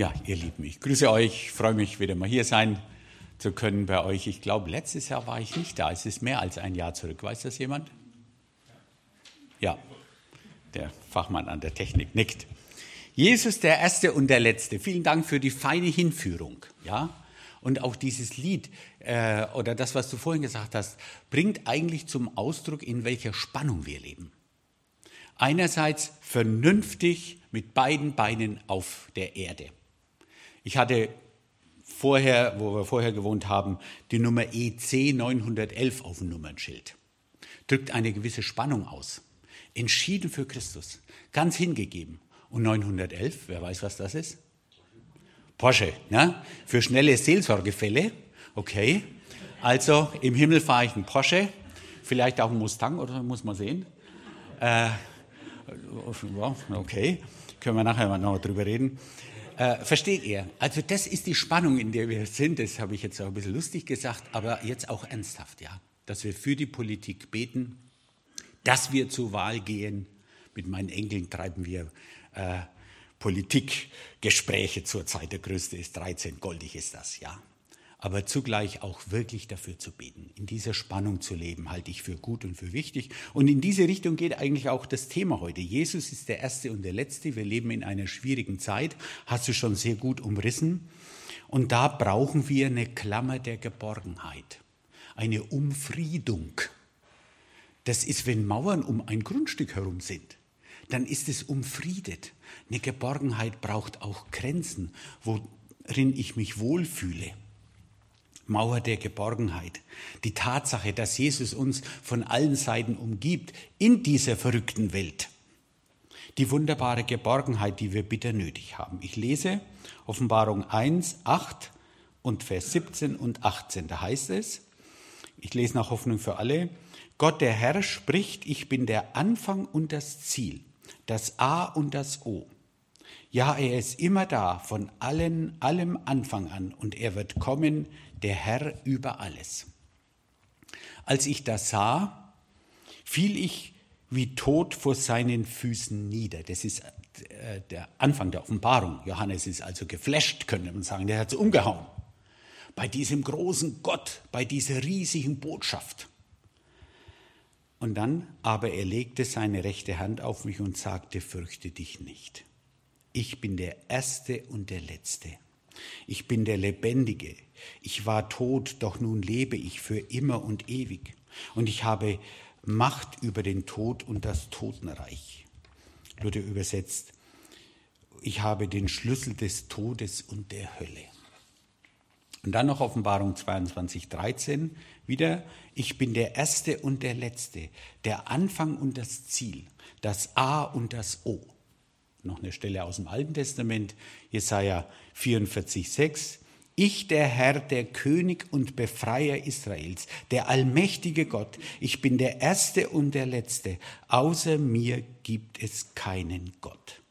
Ja, ihr Lieben, ich grüße euch, ich freue mich, wieder mal hier sein zu können bei euch. Ich glaube, letztes Jahr war ich nicht da, es ist mehr als ein Jahr zurück. Weiß das jemand? Ja, der Fachmann an der Technik nickt. Jesus, der Erste und der Letzte. Vielen Dank für die feine Hinführung. Ja? Und auch dieses Lied oder das, was du vorhin gesagt hast, bringt eigentlich zum Ausdruck, in welcher Spannung wir leben. Einerseits vernünftig mit beiden Beinen auf der Erde. Ich hatte vorher, wo wir vorher gewohnt haben, die Nummer EC 911 auf dem Nummernschild. Drückt eine gewisse Spannung aus. Entschieden für Christus, ganz hingegeben. Und 911, wer weiß, was das ist? Porsche, ne? Für schnelle Seelsorgefälle. Okay, also im Himmel fahre ich einen Porsche, vielleicht auch einen Mustang, oder muss man sehen. Okay, können wir nachher mal noch drüber reden. Versteht ihr? Also das ist die Spannung, in der wir sind. Das habe ich jetzt auch ein bisschen lustig gesagt, aber jetzt auch ernsthaft, ja. Dass wir für die Politik beten, dass wir zur Wahl gehen. Mit meinen Enkeln treiben wir Politikgespräche zurzeit. Der größte ist 13, goldig ist das, ja. Aber zugleich auch wirklich dafür zu beten. In dieser Spannung zu leben, halte ich für gut und für wichtig. Und in diese Richtung geht eigentlich auch das Thema heute. Jesus ist der Erste und der Letzte. Wir leben in einer schwierigen Zeit. Hast du schon sehr gut umrissen. Und da brauchen wir eine Klammer der Geborgenheit. Eine Umfriedung. Das ist, wenn Mauern um ein Grundstück herum sind. Dann ist es umfriedet. Eine Geborgenheit braucht auch Grenzen, worin ich mich wohlfühle. Mauer der Geborgenheit. Die Tatsache, dass Jesus uns von allen Seiten umgibt in dieser verrückten Welt. Die wunderbare Geborgenheit, die wir bitter nötig haben. Ich lese Offenbarung 1, 8 und Vers 17 und 18. Da heißt es, ich lese nach Hoffnung für alle, Gott der Herr spricht, ich bin der Anfang und das Ziel, das A und das O. Ja, er ist immer da, von allem Anfang an, und er wird kommen, der Herr über alles. Als ich das sah, fiel ich wie tot vor seinen Füßen nieder. Das ist der Anfang der Offenbarung. Johannes ist also geflasht, könnte man sagen, der hat es umgehauen. Bei diesem großen Gott, bei dieser riesigen Botschaft. Und dann, aber er legte seine rechte Hand auf mich und sagte, fürchte dich nicht. Ich bin der Erste und der Letzte. Ich bin der Lebendige. Ich war tot, doch nun lebe ich für immer und ewig. Und ich habe Macht über den Tod und das Totenreich. Luther übersetzt, ich habe den Schlüssel des Todes und der Hölle. Und dann noch Offenbarung 22, 13, wieder, ich bin der Erste und der Letzte, der Anfang und das Ziel, das A und das O. Noch eine Stelle aus dem Alten Testament, Jesaja 44, 6. Ich, der Herr, der König und Befreier Israels, der allmächtige Gott, ich bin der Erste und der Letzte, außer mir gibt es keinen Gott.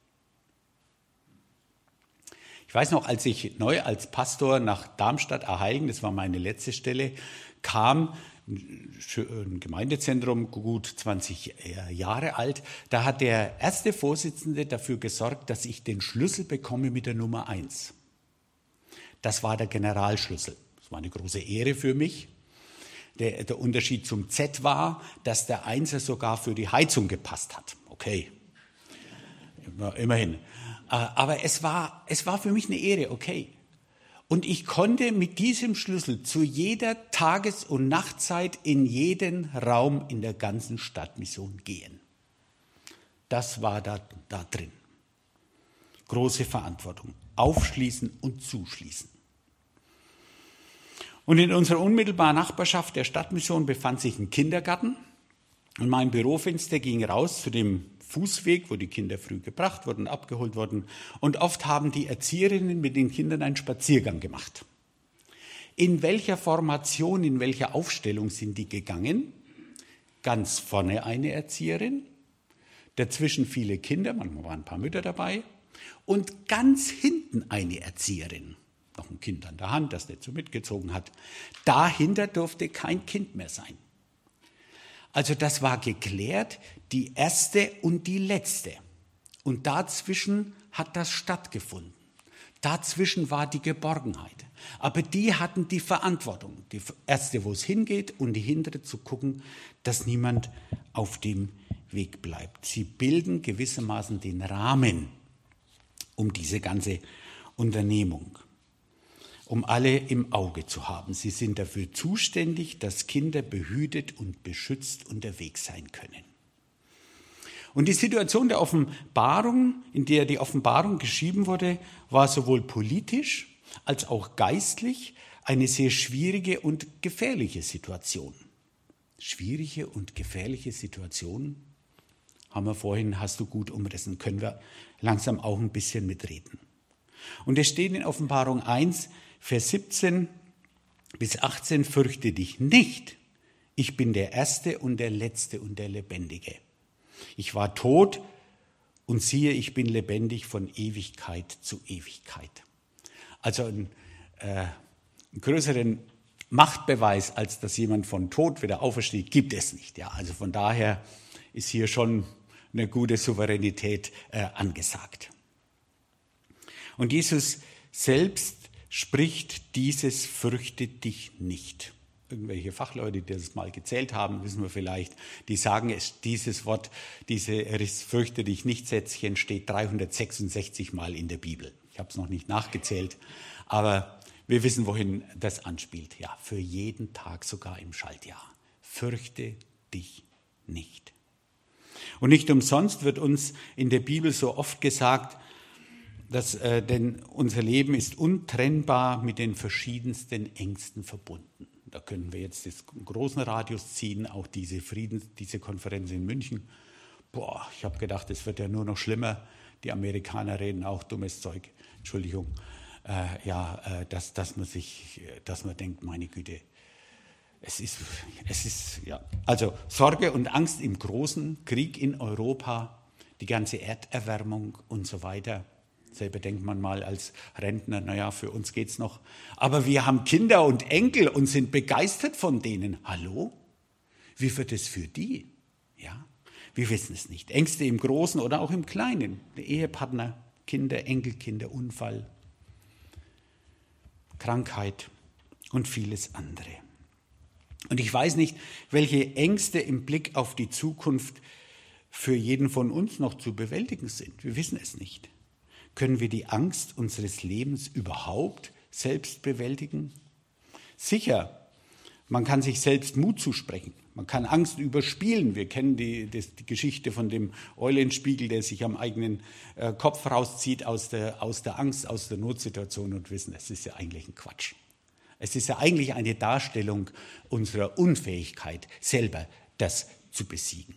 Ich weiß noch, als ich neu als Pastor nach Darmstadt-Erheilgen, das war meine letzte Stelle, kam, ein Gemeindezentrum, gut 20 Jahre alt, da hat der erste Vorsitzende dafür gesorgt, dass ich den Schlüssel bekomme mit der Nummer 1. Das war der Generalschlüssel. Das war eine große Ehre für mich. Der Unterschied zum Z war, dass der Einser sogar für die Heizung gepasst hat. Okay, immerhin. Aber es war für mich eine Ehre, okay. Und ich konnte mit diesem Schlüssel zu jeder Tages- und Nachtzeit in jeden Raum in der ganzen Stadtmission gehen. Das war da drin. Große Verantwortung. Aufschließen und zuschließen. Und in unserer unmittelbaren Nachbarschaft der Stadtmission befand sich ein Kindergarten. Und mein Bürofenster ging raus zu dem Fußweg, wo die Kinder früh gebracht wurden, abgeholt wurden. Und oft haben die Erzieherinnen mit den Kindern einen Spaziergang gemacht. In welcher Formation, in welcher Aufstellung sind die gegangen? Ganz vorne eine Erzieherin, dazwischen viele Kinder, manchmal waren ein paar Mütter dabei, und ganz hinten eine Erzieherin. Noch ein Kind an der Hand, das nicht so mitgezogen hat. Dahinter durfte kein Kind mehr sein. Also das war geklärt, die Erste und die Letzte. Und dazwischen hat das stattgefunden. Dazwischen war die Geborgenheit. Aber die hatten die Verantwortung, die erste, wo es hingeht, und die hintere zu gucken, dass niemand auf dem Weg bleibt. Sie bilden gewissermaßen den Rahmen um diese ganze Unternehmung, um alle im Auge zu haben. Sie sind dafür zuständig, dass Kinder behütet und beschützt unterwegs sein können. Und die Situation der Offenbarung, in der die Offenbarung geschrieben wurde, war sowohl politisch als auch geistlich eine sehr schwierige und gefährliche Situation. Schwierige und gefährliche Situation, hast du gut umrissen, können wir langsam auch ein bisschen mitreden. Und es steht in Offenbarung 1, Vers 17 bis 18, fürchte dich nicht, ich bin der Erste und der Letzte und der Lebendige. Ich war tot und siehe, ich bin lebendig von Ewigkeit zu Ewigkeit. Also einen größeren Machtbeweis, als dass jemand von Tod wieder aufersteht, gibt es nicht. Ja, also von daher ist hier schon eine gute Souveränität angesagt. Und Jesus selbst spricht dieses fürchte dich nicht. Irgendwelche Fachleute, die das mal gezählt haben, wissen wir vielleicht, die sagen, dieses Wort, dieses fürchte dich nicht Sätzchen steht 366 Mal in der Bibel. Ich habe es noch nicht nachgezählt, aber wir wissen, wohin das anspielt. Ja, für jeden Tag, sogar im Schaltjahr. Fürchte dich nicht. Und nicht umsonst wird uns in der Bibel so oft gesagt, denn unser Leben ist untrennbar mit den verschiedensten Ängsten verbunden. Da können wir jetzt den großen Radius ziehen, auch diese Konferenz in München. Ich habe gedacht, es wird ja nur noch schlimmer. Die Amerikaner reden auch dummes Zeug. Entschuldigung. Dass man denkt, meine Güte, es ist, ja. Also Sorge und Angst im Großen, Krieg in Europa, die ganze Erderwärmung und so weiter. Selber denkt man mal als Rentner, für uns geht's noch. Aber wir haben Kinder und Enkel und sind begeistert von denen. Hallo? Wie wird es für die? Ja, wir wissen es nicht. Ängste im Großen oder auch im Kleinen. Der Ehepartner, Kinder, Enkelkinder, Unfall, Krankheit und vieles andere. Und ich weiß nicht, welche Ängste im Blick auf die Zukunft für jeden von uns noch zu bewältigen sind. Wir wissen es nicht. Können wir die Angst unseres Lebens überhaupt selbst bewältigen? Sicher, man kann sich selbst Mut zusprechen. Man kann Angst überspielen. Wir kennen die Geschichte von dem Eulenspiegel, der sich am eigenen Kopf rauszieht aus der Angst, aus der Notsituation und wissen, es ist ja eigentlich ein Quatsch. Es ist ja eigentlich eine Darstellung unserer Unfähigkeit, selber das zu besiegen.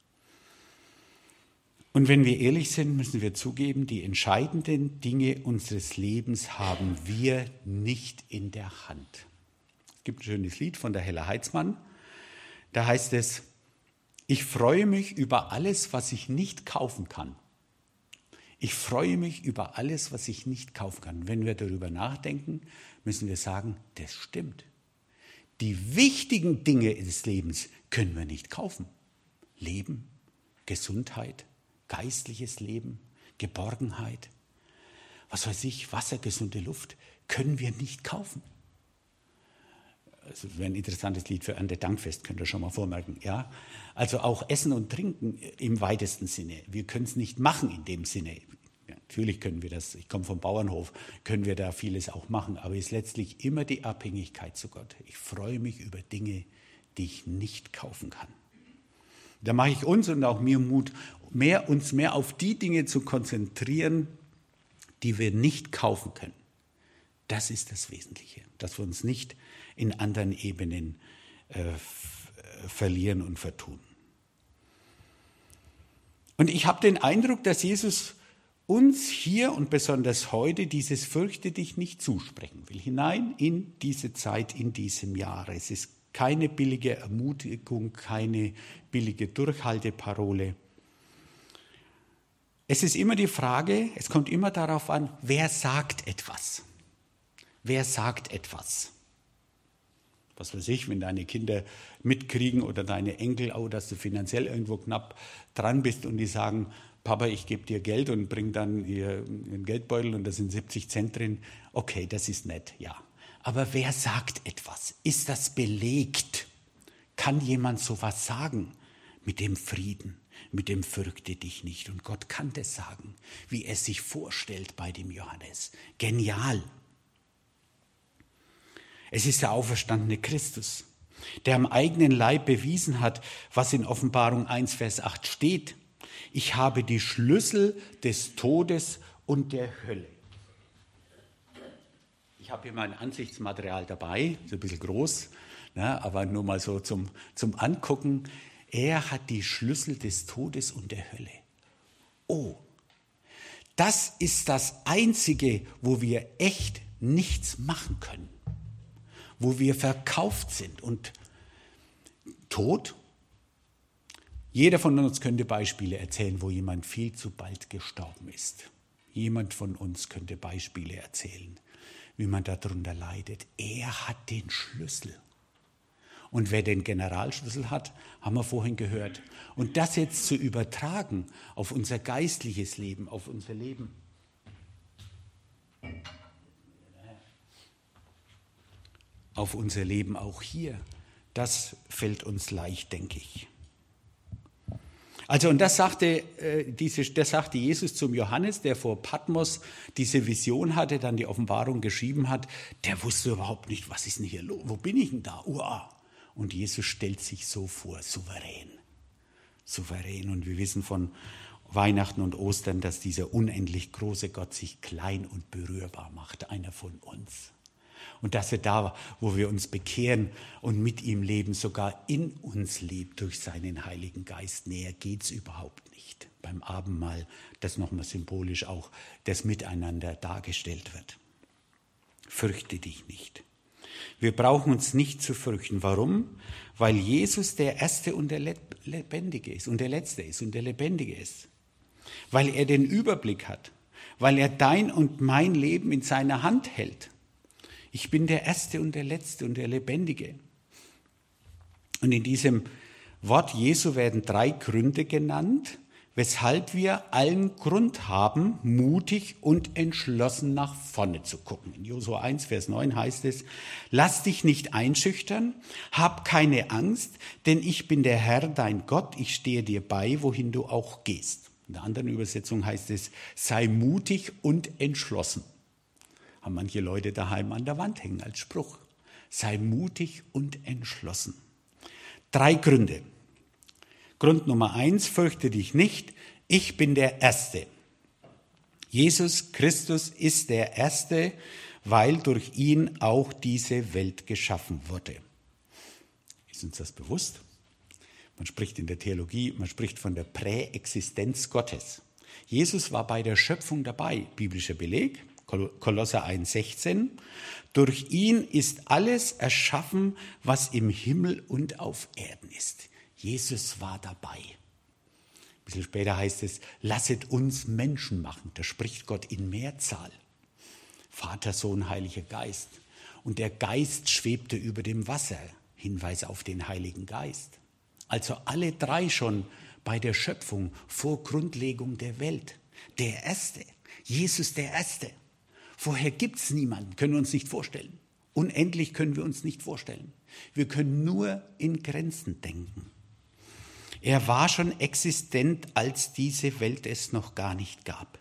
Und wenn wir ehrlich sind, müssen wir zugeben, die entscheidenden Dinge unseres Lebens haben wir nicht in der Hand. Es gibt ein schönes Lied von der Hella Heitzmann, da heißt es, ich freue mich über alles, was ich nicht kaufen kann. Ich freue mich über alles, was ich nicht kaufen kann. Wenn wir darüber nachdenken, müssen wir sagen, das stimmt. Die wichtigen Dinge des Lebens können wir nicht kaufen. Leben, Gesundheit, geistliches Leben, Geborgenheit, was weiß ich, Wasser, gesunde Luft, können wir nicht kaufen. Also das wäre ein interessantes Lied für Erntedankfest, könnt ihr schon mal vormerken. Ja? Also auch Essen und Trinken im weitesten Sinne. Wir können es nicht machen in dem Sinne. Ja, natürlich können wir das, ich komme vom Bauernhof, können wir da vieles auch machen, aber es ist letztlich immer die Abhängigkeit zu Gott. Ich freue mich über Dinge, die ich nicht kaufen kann. Da mache ich uns und auch mir Mut, uns mehr auf die Dinge zu konzentrieren, die wir nicht kaufen können. Das ist das Wesentliche, dass wir uns nicht in anderen Ebenen verlieren und vertun. Und ich habe den Eindruck, dass Jesus uns hier und besonders heute dieses Fürchte dich nicht zusprechen will, hinein in diese Zeit, in diesem Jahr. Es ist keine billige Ermutigung, keine billige Durchhalteparole. Es ist immer die Frage, es kommt immer darauf an, wer sagt etwas? Wer sagt etwas? Was weiß ich, wenn deine Kinder mitkriegen oder deine Enkel, dass du finanziell irgendwo knapp dran bist und die sagen, Papa, ich gebe dir Geld und bring dann einen Geldbeutel und da sind 70 Cent drin. Okay, das ist nett, ja. Aber wer sagt etwas? Ist das belegt? Kann jemand sowas sagen? Mit dem Frieden, mit dem fürchte dich nicht. Und Gott kann das sagen, wie er es sich vorstellt bei dem Johannes. Genial. Es ist der auferstandene Christus, der am eigenen Leib bewiesen hat, was in Offenbarung 1, Vers 8 steht. Ich habe die Schlüssel des Todes und der Hölle. Ich habe hier mein Ansichtsmaterial dabei, ist ein bisschen groß, ne, aber nur mal so zum Angucken. Er hat die Schlüssel des Todes und der Hölle. Oh, das ist das Einzige, wo wir echt nichts machen können. Wo wir verkauft sind und tot. Jeder von uns könnte Beispiele erzählen, wo jemand viel zu bald gestorben ist. Jemand von uns könnte Beispiele erzählen, wie man darunter leidet. Er hat den Schlüssel. Und wer den Generalschlüssel hat, haben wir vorhin gehört. Und das jetzt zu übertragen auf unser geistliches Leben, auf unser Leben. Auf unser Leben auch hier, das fällt uns leicht, denke ich. Also, und das sagte Jesus zum Johannes, der vor Patmos diese Vision hatte, dann die Offenbarung geschrieben hat. Der wusste überhaupt nicht, was ist denn hier los? Wo bin ich denn da? Uah. Und Jesus stellt sich so vor, souverän. Souverän. Und wir wissen von Weihnachten und Ostern, dass dieser unendlich große Gott sich klein und berührbar macht, einer von uns. Und dass er da, wo wir uns bekehren und mit ihm leben, sogar in uns lebt durch seinen Heiligen Geist. Näher geht's überhaupt nicht. Beim Abendmahl, das nochmal symbolisch auch das Miteinander dargestellt wird. Fürchte dich nicht. Wir brauchen uns nicht zu fürchten. Warum? Weil Jesus der Erste und der Lebendige ist und der Letzte ist und der Lebendige ist. Weil er den Überblick hat. Weil er dein und mein Leben in seiner Hand hält. Ich bin der Erste und der Letzte und der Lebendige. Und in diesem Wort Jesu werden 3 Gründe genannt, weshalb wir allen Grund haben, mutig und entschlossen nach vorne zu gucken. In Josua 1, Vers 9 heißt es, lass dich nicht einschüchtern, hab keine Angst, denn ich bin der Herr, dein Gott, ich stehe dir bei, wohin du auch gehst. In der anderen Übersetzung heißt es, sei mutig und entschlossen. Haben manche Leute daheim an der Wand hängen als Spruch. Sei mutig und entschlossen. 3 Gründe. Grund Nummer 1, fürchte dich nicht, ich bin der Erste. Jesus Christus ist der Erste, weil durch ihn auch diese Welt geschaffen wurde. Ist uns das bewusst? Man spricht in der Theologie, man spricht von der Präexistenz Gottes. Jesus war bei der Schöpfung dabei, biblischer Beleg. Kolosser 1,16. Durch ihn ist alles erschaffen, was im Himmel und auf Erden ist. Jesus war dabei. Ein bisschen später heißt es, lasset uns Menschen machen. Da spricht Gott in Mehrzahl. Vater, Sohn, Heiliger Geist. Und der Geist schwebte über dem Wasser. Hinweis auf den Heiligen Geist. Also alle 3 schon bei der Schöpfung vor Grundlegung der Welt. Der Erste. Jesus der Erste. Vorher gibt es niemanden, können wir uns nicht vorstellen. Unendlich können wir uns nicht vorstellen. Wir können nur in Grenzen denken. Er war schon existent, als diese Welt es noch gar nicht gab.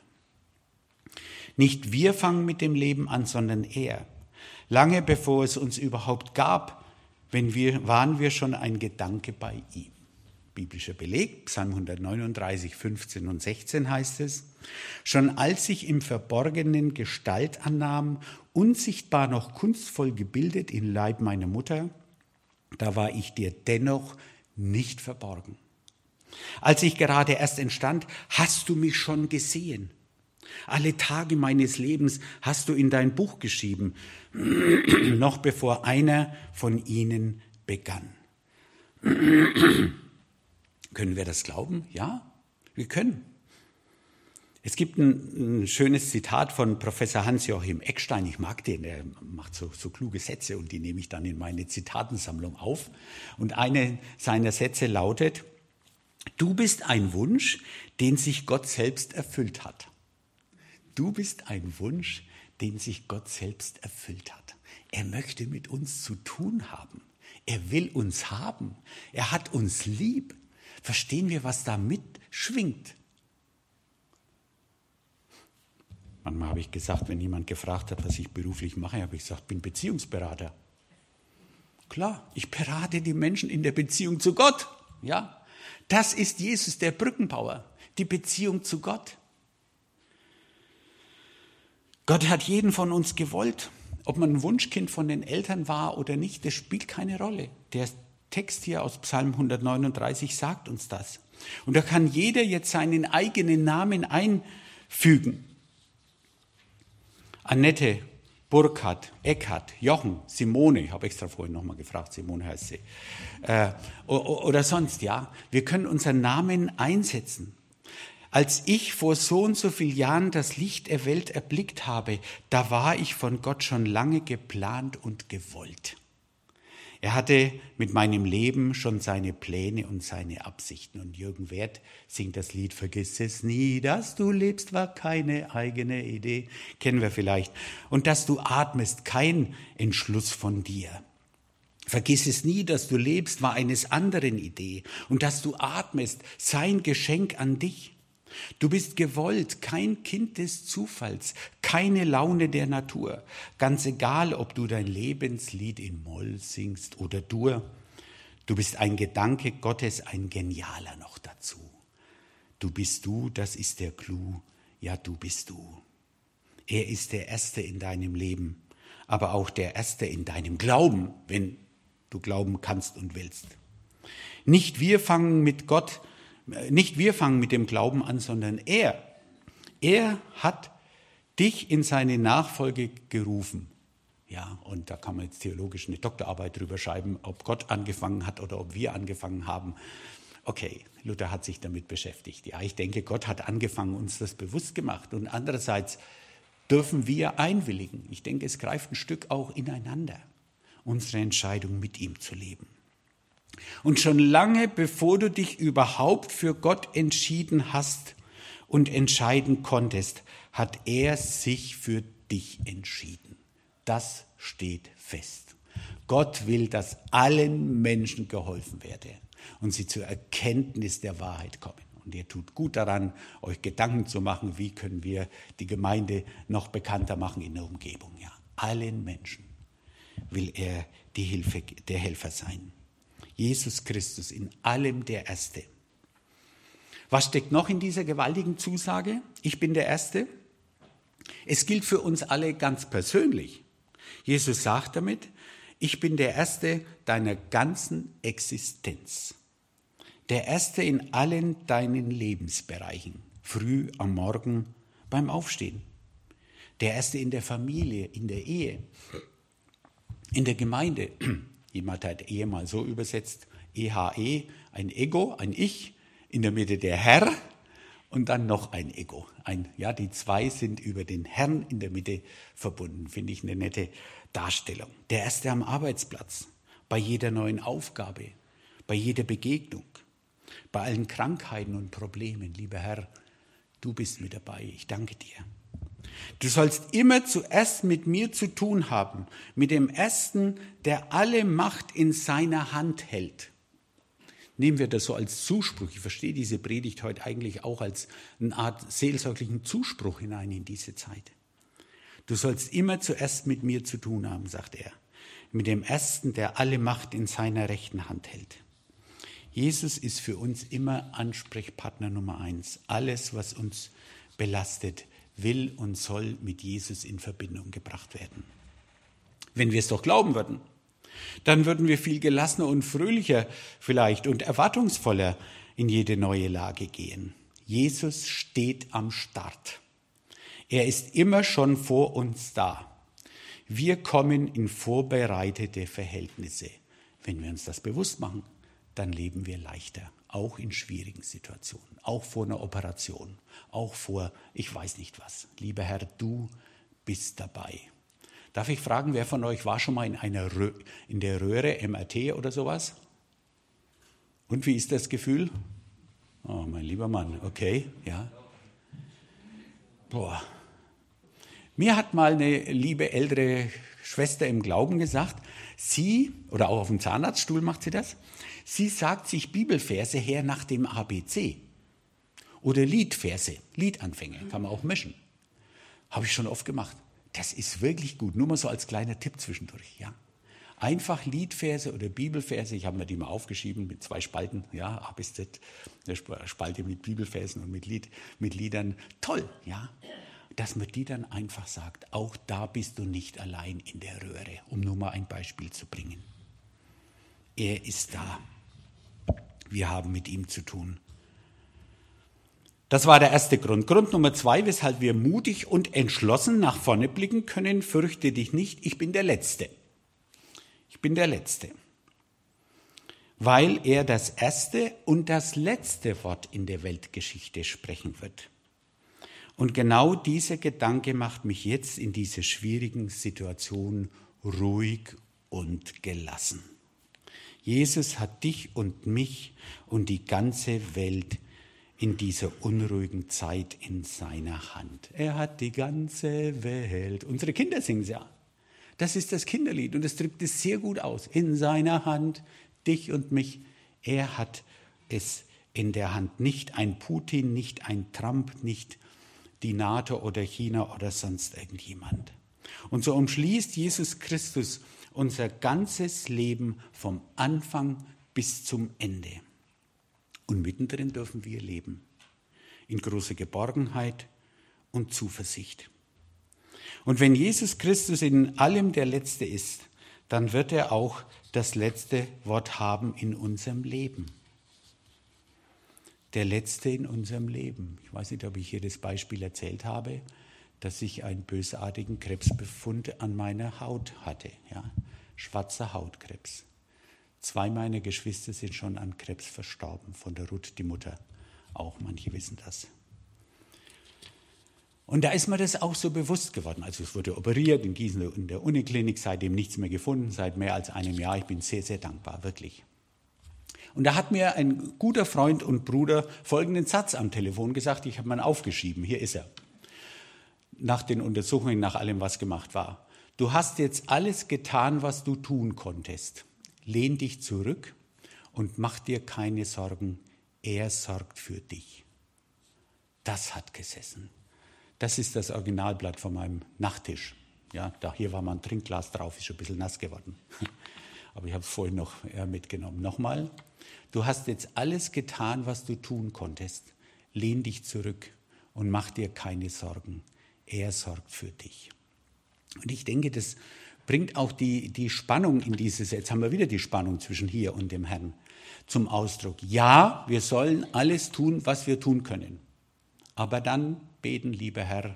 Nicht wir fangen mit dem Leben an, sondern er. Lange bevor es uns überhaupt gab, waren wir schon ein Gedanke bei ihm. Biblischer Beleg, Psalm 139, 15 und 16 heißt es, schon als ich im Verborgenen Gestalt annahm, unsichtbar noch kunstvoll gebildet im Leib meiner Mutter, da war ich dir dennoch nicht verborgen. Als ich gerade erst entstand, hast du mich schon gesehen. Alle Tage meines Lebens hast du in dein Buch geschrieben, noch bevor einer von ihnen begann. Können wir das glauben? Ja, wir können. Es gibt ein schönes Zitat von Professor Hans-Joachim Eckstein. Ich mag den, der macht so kluge Sätze und die nehme ich dann in meine Zitatensammlung auf. Und eine seiner Sätze lautet, Du bist ein Wunsch, den sich Gott selbst erfüllt hat. Du bist ein Wunsch, den sich Gott selbst erfüllt hat. Er möchte mit uns zu tun haben. Er will uns haben. Er hat uns lieb. Verstehen wir, was da mitschwingt? Manchmal habe ich gesagt, wenn jemand gefragt hat, was ich beruflich mache, habe ich gesagt, ich bin Beziehungsberater. Klar, ich berate die Menschen in der Beziehung zu Gott. Ja, das ist Jesus, der Brückenbauer, die Beziehung zu Gott. Gott hat jeden von uns gewollt. Ob man ein Wunschkind von den Eltern war oder nicht, das spielt keine Rolle. Der Text hier aus Psalm 139 sagt uns das. Und da kann jeder jetzt seinen eigenen Namen einfügen. Annette, Burkhard, Eckhard, Jochen, Simone, ich habe extra vorhin nochmal gefragt, Simone heißt sie, oder sonst, ja. Wir können unseren Namen einsetzen. Als ich vor so und so vielen Jahren das Licht der Welt erblickt habe, da war ich von Gott schon lange geplant und gewollt. Er hatte mit meinem Leben schon seine Pläne und seine Absichten. Und Jürgen Werth singt das Lied Vergiss es nie, dass du lebst, war keine eigene Idee. Kennen wir vielleicht. Und dass du atmest, kein Entschluss von dir. Vergiss es nie, dass du lebst, war eines anderen Idee. Und dass du atmest, sein Geschenk an dich. Du bist gewollt, kein Kind des Zufalls, keine Laune der Natur. Ganz egal, ob du dein Lebenslied in Moll singst oder Dur. Du bist ein Gedanke Gottes, ein genialer noch dazu. Du bist du, das ist der Clou. Ja, du bist du. Er ist der Erste in deinem Leben, aber auch der Erste in deinem Glauben, wenn du glauben kannst und willst. Nicht wir fangen mit dem Glauben an, sondern er. Er hat dich in seine Nachfolge gerufen. Ja, und da kann man jetzt theologisch eine Doktorarbeit drüber schreiben, ob Gott angefangen hat oder ob wir angefangen haben. Okay, Luther hat sich damit beschäftigt. Ja, ich denke, Gott hat angefangen, uns das bewusst gemacht. Und andererseits dürfen wir einwilligen. Ich denke, es greift ein Stück auch ineinander, unsere Entscheidung mit ihm zu leben. Und schon lange, bevor du dich überhaupt für Gott entschieden hast und entscheiden konntest, hat er sich für dich entschieden. Das steht fest. Gott will, dass allen Menschen geholfen werde und sie zur Erkenntnis der Wahrheit kommen. Und ihr tut gut daran, euch Gedanken zu machen, wie können wir die Gemeinde noch bekannter machen in der Umgebung. Ja, allen Menschen will er der Helfer sein. Jesus Christus, in allem der Erste. Was steckt noch in dieser gewaltigen Zusage? Ich bin der Erste. Es gilt für uns alle ganz persönlich. Jesus sagt damit, ich bin der Erste deiner ganzen Existenz. Der Erste in allen deinen Lebensbereichen. Früh am Morgen beim Aufstehen. Der Erste in der Familie, in der Ehe, in der Gemeinde. Jemand hat Ehe mal so übersetzt, EHE, ein Ego, ein Ich, in der Mitte der Herr und dann noch ein Ego. Die zwei sind über den Herrn in der Mitte verbunden, finde ich eine nette Darstellung. Der Erste am Arbeitsplatz, bei jeder neuen Aufgabe, bei jeder Begegnung, bei allen Krankheiten und Problemen. Lieber Herr, du bist mit dabei, ich danke dir. Du sollst immer zuerst mit mir zu tun haben, mit dem Ersten, der alle Macht in seiner Hand hält. Nehmen wir das so als Zuspruch. Ich verstehe diese Predigt heute eigentlich auch als eine Art seelsorglichen Zuspruch hinein in diese Zeit. Du sollst immer zuerst mit mir zu tun haben, sagt er, mit dem Ersten, der alle Macht in seiner rechten Hand hält. Jesus ist für uns immer Ansprechpartner Nummer 1. Alles, was uns belastet, will und soll mit Jesus in Verbindung gebracht werden. Wenn wir es doch glauben würden, dann würden wir viel gelassener und fröhlicher vielleicht und erwartungsvoller in jede neue Lage gehen. Jesus steht am Start. Er ist immer schon vor uns da. Wir kommen in vorbereitete Verhältnisse. Wenn wir uns das bewusst machen, dann leben wir leichter, auch in schwierigen Situationen, auch vor einer Operation, auch vor ich weiß nicht was. Lieber Herr, du bist dabei. Darf ich fragen, wer von euch war schon mal in der Röhre, MRT oder sowas? Und wie ist das Gefühl? Oh, mein lieber Mann, okay, ja. Boah. Mir hat mal eine liebe ältere Schwester im Glauben gesagt, sie, oder auch auf dem Zahnarztstuhl macht sie das, sie sagt sich Bibelverse her nach dem ABC. Oder Liedverse, Liedanfänge, kann man auch mischen. Habe ich schon oft gemacht. Das ist wirklich gut, nur mal so als kleiner Tipp zwischendurch, ja. Einfach Liedverse oder Bibelverse, ich habe mir die mal aufgeschrieben mit 2 Spalten, ja, A bis Z, eine Spalte mit Bibelversen und mit Liedern. Toll, ja, dass man die dann einfach sagt, auch da bist du nicht allein in der Röhre, um nur mal ein Beispiel zu bringen. Er ist da. Wir haben mit ihm zu tun. Das war der erste Grund. Grund Nummer 2, weshalb wir mutig und entschlossen nach vorne blicken können, fürchte dich nicht, ich bin der Letzte. Ich bin der Letzte, weil er das erste und das letzte Wort in der Weltgeschichte sprechen wird. Und genau dieser Gedanke macht mich jetzt in dieser schwierigen Situation ruhig und gelassen. Jesus hat dich und mich und die ganze Welt in dieser unruhigen Zeit in seiner Hand. Er hat die ganze Welt. Unsere Kinder singen es ja. Das ist das Kinderlied und das drückt es sehr gut aus. In seiner Hand, dich und mich. Er hat es in der Hand. Nicht ein Putin, nicht ein Trump, nicht die NATO oder China oder sonst irgendjemand. Und so umschließt Jesus Christus unser ganzes Leben vom Anfang bis zum Ende. Und mittendrin dürfen wir leben. In großer Geborgenheit und Zuversicht. Und wenn Jesus Christus in allem der Letzte ist, dann wird er auch das letzte Wort haben in unserem Leben. Der Letzte in unserem Leben. Ich weiß nicht, ob ich hier das Beispiel erzählt habe, dass ich einen bösartigen Krebsbefund an meiner Haut hatte. Ja? Schwarzer Hautkrebs. 2 meiner Geschwister sind schon an Krebs verstorben, von der Ruth, die Mutter. Auch manche wissen das. Und da ist mir das auch so bewusst geworden. Also es wurde operiert in Gießen in der Uniklinik, seitdem nichts mehr gefunden, seit mehr als einem Jahr. Ich bin sehr, sehr dankbar, wirklich. Und da hat mir ein guter Freund und Bruder folgenden Satz am Telefon gesagt, ich habe mal aufgeschrieben, hier ist er. Nach den Untersuchungen, nach allem, was gemacht war. Du hast jetzt alles getan, was du tun konntest. Lehn dich zurück und mach dir keine Sorgen, er sorgt für dich. Das hat gesessen. Das ist das Originalblatt von meinem Nachttisch. Ja, hier war mal ein Trinkglas drauf, ist schon ein bisschen nass geworden. Aber ich habe es vorhin noch mitgenommen. Nochmal, du hast jetzt alles getan, was du tun konntest. Lehn dich zurück und mach dir keine Sorgen. Er sorgt für dich. Und ich denke, das bringt auch die Spannung in dieses, jetzt haben wir wieder die Spannung zwischen hier und dem Herrn zum Ausdruck. Ja, wir sollen alles tun, was wir tun können. Aber dann beten, lieber Herr,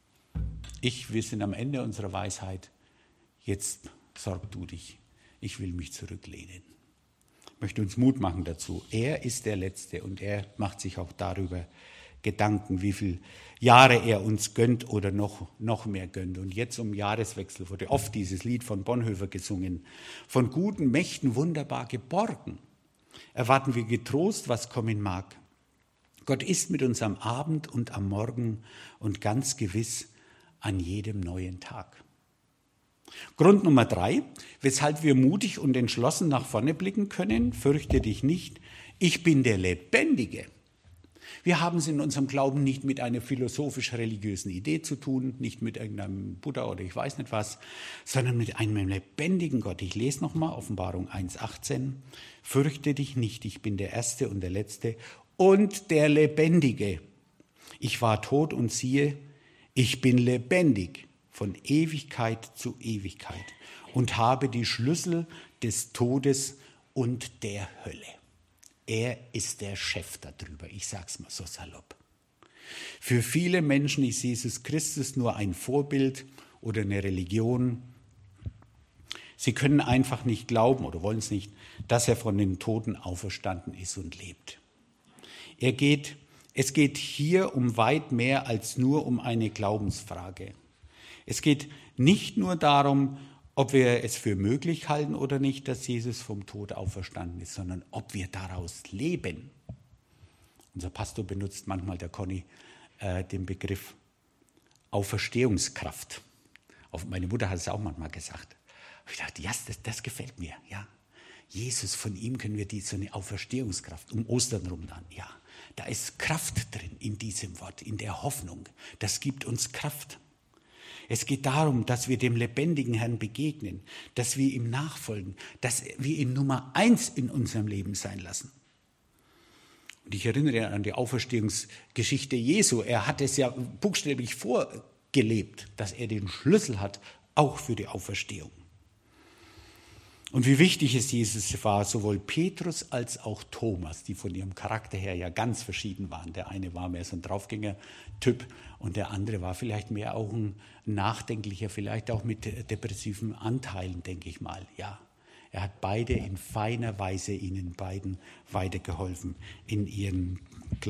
wir sind am Ende unserer Weisheit, jetzt sorg du dich, ich will mich zurücklehnen. Ich möchte uns Mut machen dazu. Er ist der Letzte und er macht sich auch darüber Gedanken, wie viele Jahre er uns gönnt oder noch mehr gönnt. Und jetzt um Jahreswechsel wurde oft dieses Lied von Bonhoeffer gesungen. Von guten Mächten wunderbar geborgen. Erwarten wir getrost, was kommen mag. Gott ist mit uns am Abend und am Morgen und ganz gewiss an jedem neuen Tag. Grund Nummer 3, weshalb wir mutig und entschlossen nach vorne blicken können, fürchte dich nicht, ich bin der Lebendige. Wir haben es in unserem Glauben nicht mit einer philosophisch-religiösen Idee zu tun, nicht mit irgendeinem Buddha oder ich weiß nicht was, sondern mit einem lebendigen Gott. Ich lese nochmal Offenbarung 1,18. Fürchte dich nicht, ich bin der Erste und der Letzte und der Lebendige. Ich war tot und siehe, ich bin lebendig von Ewigkeit zu Ewigkeit und habe die Schlüssel des Todes und der Hölle. Er ist der Chef darüber, ich sage es mal so salopp. Für viele Menschen ist Jesus Christus nur ein Vorbild oder eine Religion. Sie können einfach nicht glauben oder wollen es nicht, dass er von den Toten auferstanden ist und lebt. Es geht hier um weit mehr als nur um eine Glaubensfrage. Es geht nicht nur darum, ob wir es für möglich halten oder nicht, dass Jesus vom Tod auferstanden ist, sondern ob wir daraus leben. Unser Pastor benutzt manchmal, der Conny, den Begriff Auferstehungskraft. Meine Mutter hat es auch manchmal gesagt. Ich dachte, ja, das gefällt mir. Ja. Jesus, von ihm können wir so eine Auferstehungskraft, um Ostern rum dann. Ja, da ist Kraft drin in diesem Wort, in der Hoffnung. Das gibt uns Kraft. Es geht darum, dass wir dem lebendigen Herrn begegnen, dass wir ihm nachfolgen, dass wir ihn Nummer 1 in unserem Leben sein lassen. Und ich erinnere an die Auferstehungsgeschichte Jesu. Er hat es ja buchstäblich vorgelebt, dass er den Schlüssel hat, auch für die Auferstehung. Und wie wichtig es Jesus war, sowohl Petrus als auch Thomas, die von ihrem Charakter her ja ganz verschieden waren. Der eine war mehr so ein Draufgänger-Typ und der andere war vielleicht mehr auch ein nachdenklicher, vielleicht auch mit depressiven Anteilen, denke ich mal. Ja, er hat beide in feiner Weise ihnen beiden weitergeholfen in ihren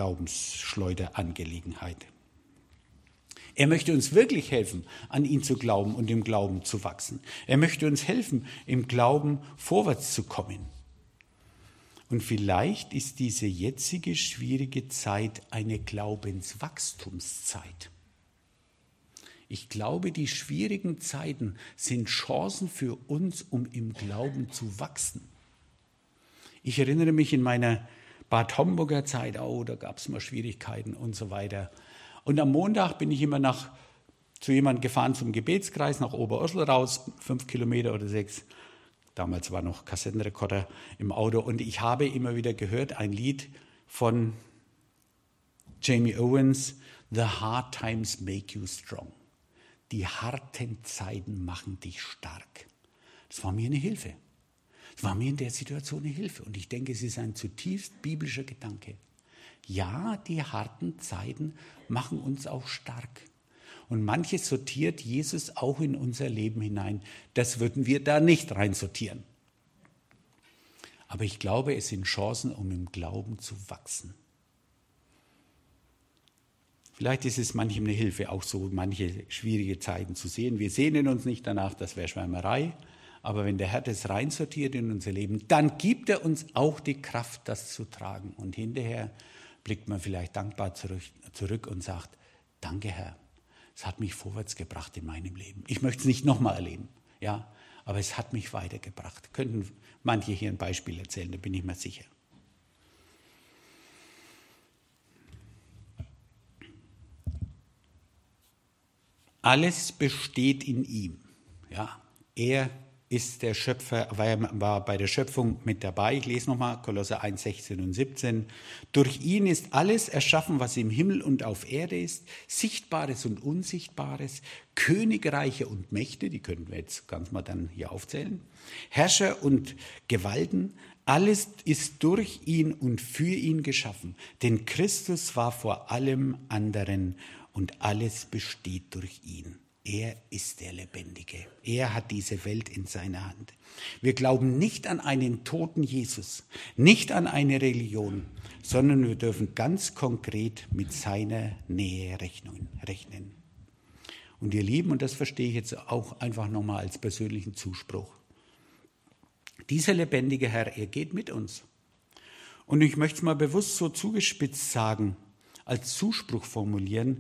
Glaubensschleuderangelegenheit. Er möchte uns wirklich helfen, an ihn zu glauben und im Glauben zu wachsen. Er möchte uns helfen, im Glauben vorwärts zu kommen. Und vielleicht ist diese jetzige schwierige Zeit eine Glaubenswachstumszeit. Ich glaube, die schwierigen Zeiten sind Chancen für uns, um im Glauben zu wachsen. Ich erinnere mich in meiner Bad Homburger Zeit, da gab es mal Schwierigkeiten und so weiter. Und am Montag bin ich immer zu jemandem gefahren zum Gebetskreis, nach Oberursel raus, 5 Kilometer oder 6. Damals war noch Kassettenrekorder im Auto. Und ich habe immer wieder gehört, ein Lied von Jamie Owens, The Hard Times Make You Strong. Die harten Zeiten machen dich stark. Das war mir eine Hilfe. Das war mir in der Situation eine Hilfe. Und ich denke, es ist ein zutiefst biblischer Gedanke. Ja, die harten Zeiten machen uns auch stark. Und manches sortiert Jesus auch in unser Leben hinein. Das würden wir da nicht reinsortieren. Aber ich glaube, es sind Chancen, um im Glauben zu wachsen. Vielleicht ist es manchem eine Hilfe, auch so manche schwierige Zeiten zu sehen. Wir sehnen uns nicht danach, das wäre Schwärmerei. Aber wenn der Herr das reinsortiert in unser Leben, dann gibt er uns auch die Kraft, das zu tragen. Und hinterher blickt man vielleicht dankbar zurück und sagt, danke Herr, es hat mich vorwärts gebracht in meinem Leben. Ich möchte es nicht nochmal erleben, ja, aber es hat mich weitergebracht. Könnten manche hier ein Beispiel erzählen, da bin ich mir sicher. Alles besteht in ihm, ja, er ist der Schöpfer, war bei der Schöpfung mit dabei. Ich lese nochmal Kolosser 1, 16 und 17. Durch ihn ist alles erschaffen, was im Himmel und auf Erde ist, Sichtbares und Unsichtbares, Königreiche und Mächte, die könnten wir jetzt ganz mal dann hier aufzählen, Herrscher und Gewalten, alles ist durch ihn und für ihn geschaffen. Denn Christus war vor allem anderen und alles besteht durch ihn. Er ist der Lebendige. Er hat diese Welt in seiner Hand. Wir glauben nicht an einen toten Jesus, nicht an eine Religion, sondern wir dürfen ganz konkret mit seiner Nähe rechnen. Und ihr Lieben, und das verstehe ich jetzt auch einfach nochmal als persönlichen Zuspruch, dieser lebendige Herr, er geht mit uns. Und ich möchte es mal bewusst so zugespitzt sagen, als Zuspruch formulieren,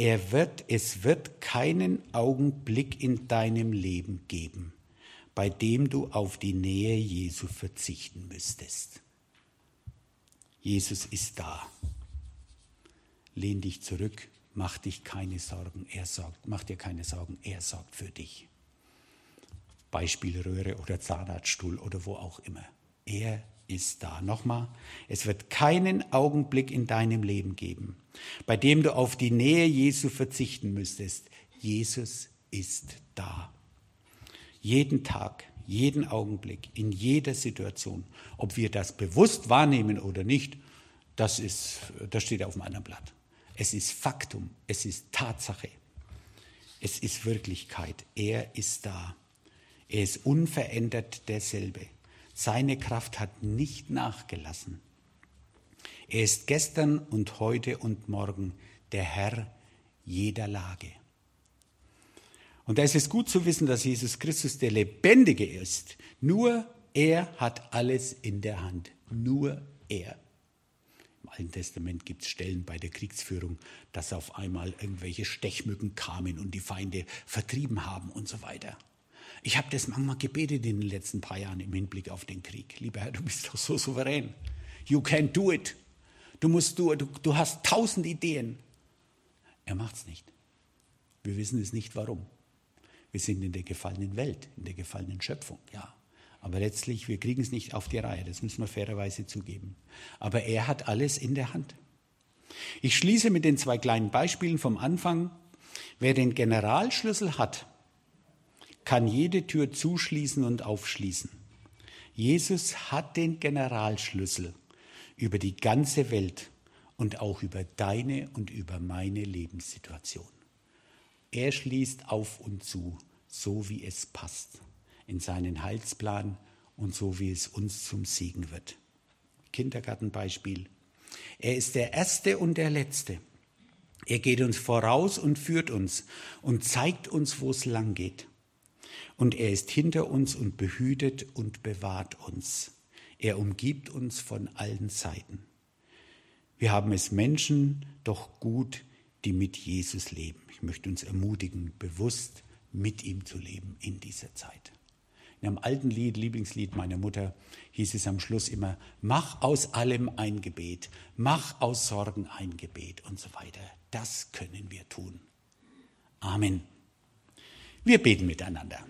es wird keinen Augenblick in deinem Leben geben, bei dem du auf die Nähe Jesu verzichten müsstest. Jesus ist da. Lehn dich zurück, mach dir keine Sorgen, er sorgt für dich. Beispiel Röhre oder Zahnarztstuhl oder wo auch immer. Er ist da. Nochmal, es wird keinen Augenblick in deinem Leben geben, bei dem du auf die Nähe Jesu verzichten müsstest. Jesus ist da. Jeden Tag, jeden Augenblick, in jeder Situation. Ob wir das bewusst wahrnehmen oder nicht, das steht auf einem anderen Blatt. Es ist Faktum, es ist Tatsache, es ist Wirklichkeit. Er ist da. Er ist unverändert derselbe. Seine Kraft hat nicht nachgelassen. Er ist gestern und heute und morgen der Herr jeder Lage. Und da ist es gut zu wissen, dass Jesus Christus der Lebendige ist. Nur er hat alles in der Hand. Nur er. Im Alten Testament gibt es Stellen bei der Kriegsführung, dass auf einmal irgendwelche Stechmücken kamen und die Feinde vertrieben haben und so weiter. Ich habe das manchmal gebetet in den letzten paar Jahren im Hinblick auf den Krieg. Lieber Herr, du bist doch so souverän. You can do it. Du hast 1000 Ideen. Er macht es nicht. Wir wissen es nicht, warum. Wir sind in der gefallenen Welt, in der gefallenen Schöpfung, ja. Aber letztlich, wir kriegen es nicht auf die Reihe, das müssen wir fairerweise zugeben. Aber er hat alles in der Hand. Ich schließe mit den 2 kleinen Beispielen vom Anfang. Wer den Generalschlüssel hat, kann jede Tür zuschließen und aufschließen. Jesus hat den Generalschlüssel über die ganze Welt und auch über deine und über meine Lebenssituation. Er schließt auf und zu, so wie es passt, in seinen Heilsplan und so wie es uns zum Segen wird. Kindergartenbeispiel. Er ist der Erste und der Letzte. Er geht uns voraus und führt uns und zeigt uns, wo es lang geht. Und er ist hinter uns und behütet und bewahrt uns. Er umgibt uns von allen Seiten. Wir haben es Menschen doch gut, die mit Jesus leben. Ich möchte uns ermutigen, bewusst mit ihm zu leben in dieser Zeit. In einem alten Lied, Lieblingslied meiner Mutter, hieß es am Schluss immer, mach aus allem ein Gebet, mach aus Sorgen ein Gebet und so weiter. Das können wir tun. Amen. Wir beten miteinander.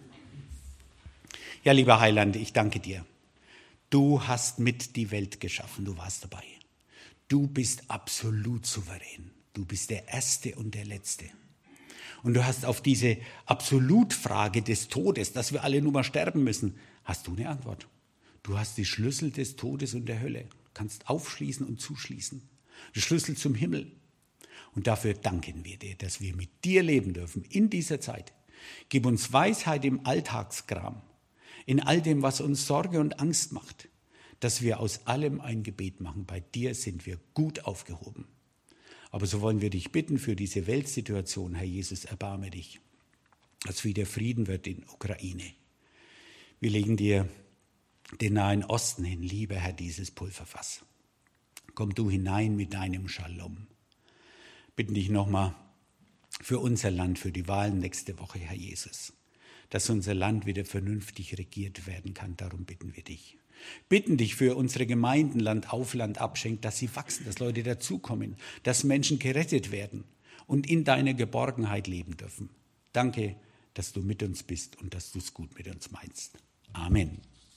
Ja, lieber Heiland, ich danke dir. Du hast mit die Welt geschaffen, du warst dabei. Du bist absolut souverän. Du bist der Erste und der Letzte. Und du hast auf diese Absolutfrage des Todes, dass wir alle nur mal sterben müssen, hast du eine Antwort. Du hast die Schlüssel des Todes und der Hölle. Du kannst aufschließen und zuschließen. Die Schlüssel zum Himmel. Und dafür danken wir dir, dass wir mit dir leben dürfen in dieser Zeit. Gib uns Weisheit im Alltagskram, in all dem, was uns Sorge und Angst macht, dass wir aus allem ein Gebet machen. Bei dir sind wir gut aufgehoben. Aber so wollen wir dich bitten für diese Weltsituation, Herr Jesus, erbarme dich, dass wieder Frieden wird in Ukraine. Wir legen dir den Nahen Osten hin, lieber Herr, dieses Pulverfass. Komm du hinein mit deinem Shalom. Bitten dich nochmal für unser Land, für die Wahlen nächste Woche, Herr Jesus, dass unser Land wieder vernünftig regiert werden kann. Darum bitten wir dich. Bitten dich für unsere Gemeinden, Land auf, Land ab, schenk, dass sie wachsen, dass Leute dazukommen, dass Menschen gerettet werden und in deiner Geborgenheit leben dürfen. Danke, dass du mit uns bist und dass du es gut mit uns meinst. Amen.